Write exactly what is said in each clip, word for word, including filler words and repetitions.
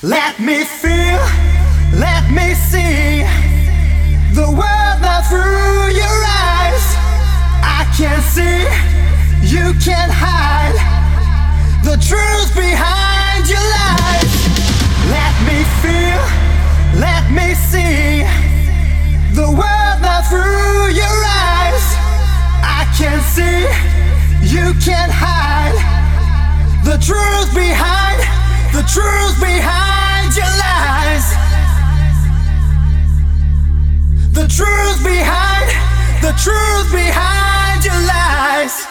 Let me feel, let me see the world now through your eyes. I can see, you can't hide the truth behind your lies. Let me feel, let me see the world now through your eyes. I can see, you can't hide the truth behind, the truth behind your lies. The truth behind, the truth behind your lies.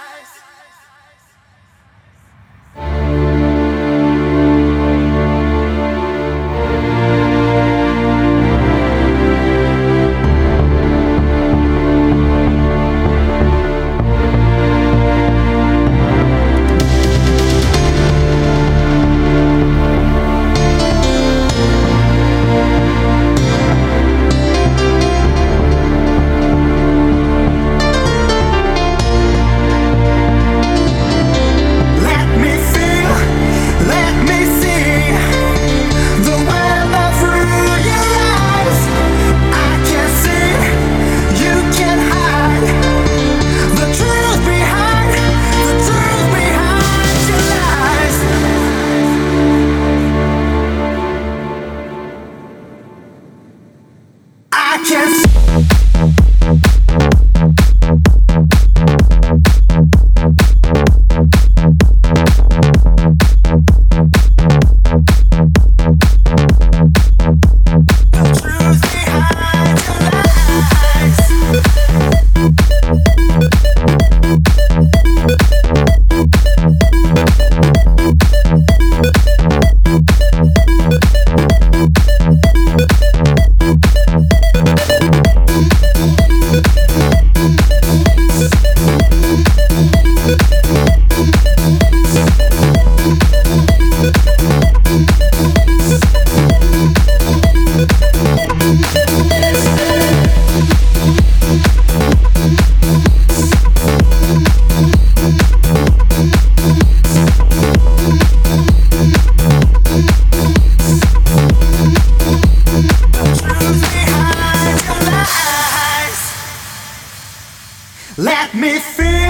Let me feel,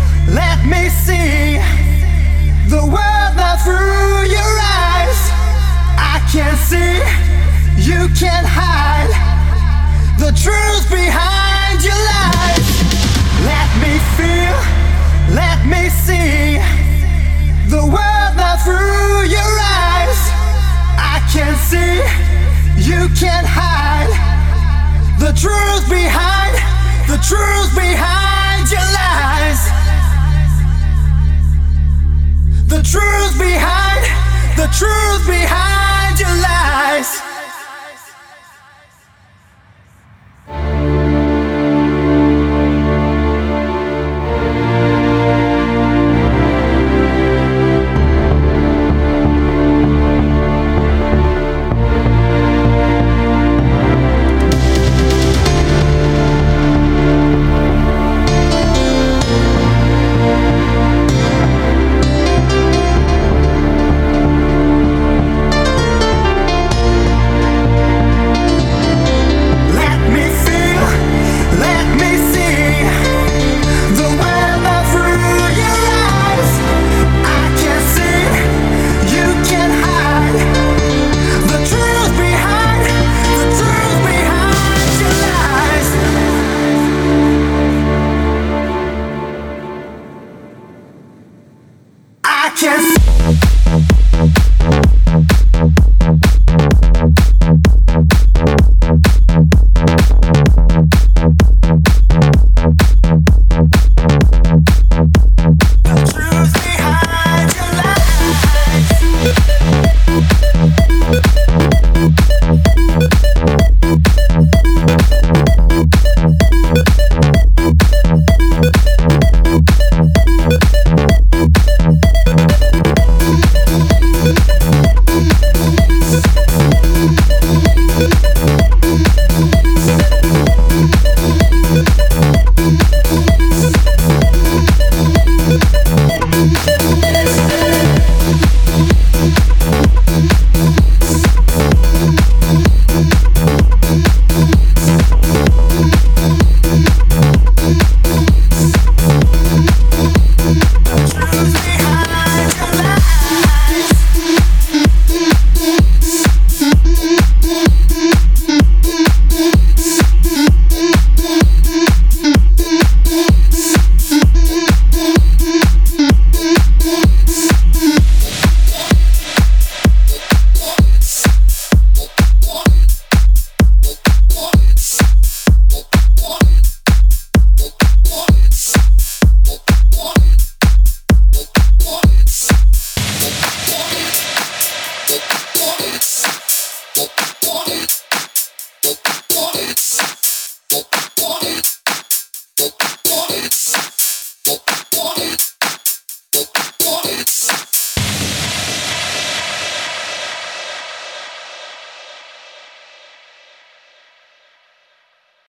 let me see the world now through your eyes. I can see, you can't hide the truth behind your lies. Let me feel, let me see the world now through your eyes. I can see, you can't hide the truth behind, the truth behind your lies. The truth behind, the truth behind your lies. I can't